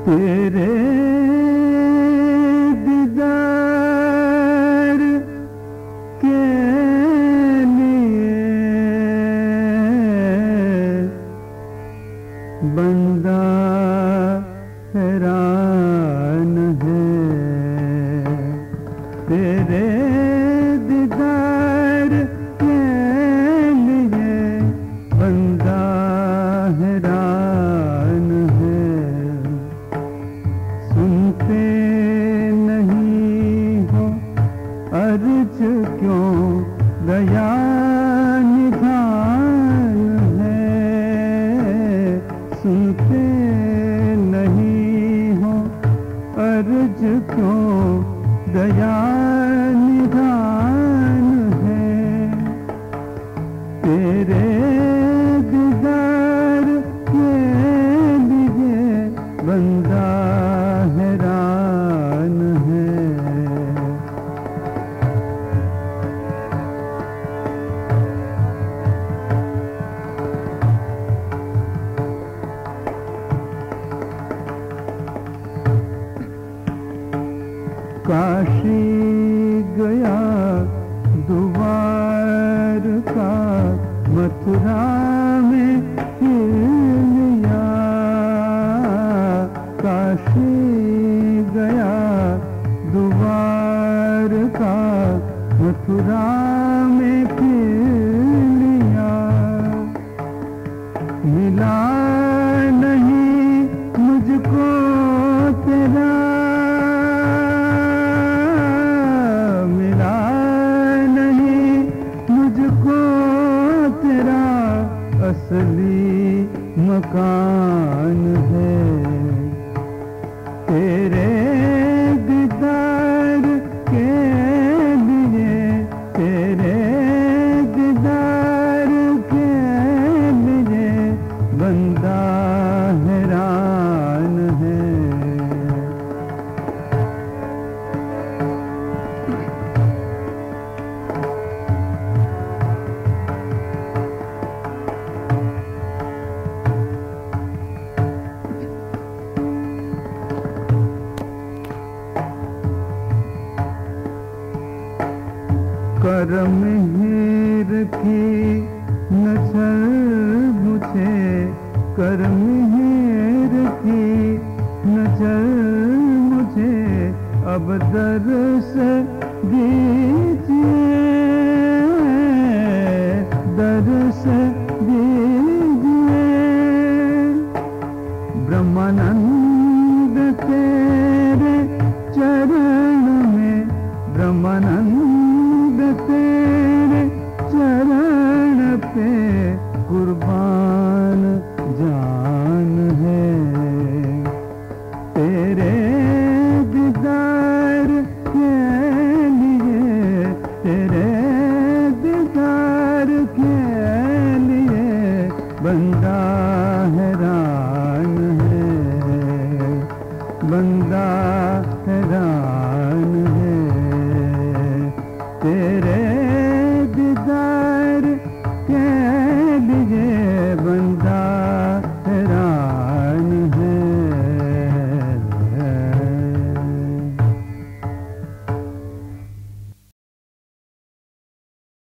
तेरे दीदार के लिए बंदा हैरान है। तेरे दीदार के लिए बंदा हैरान है। सुनते नहीं हो अर्ज क्यों दया निधान है। सुनते नहीं हो अर्ज क्यों दया निधान है। तेरे दीदार के लिए बंदा हैरान है। काशी गया द्वार का मथुरा में फिर लिया। काशी गया द्वार का मथुरा में फिर लिया। मिला नहीं मुझको तेरा, तेरा असली मकान है। तेरे दीदार के लिए, तेरे दीदार के लिए बंदा हैरान है। करम हीर की नजर मुझे, करम हीर की नजर मुझे अब दर से दीजिए, दर से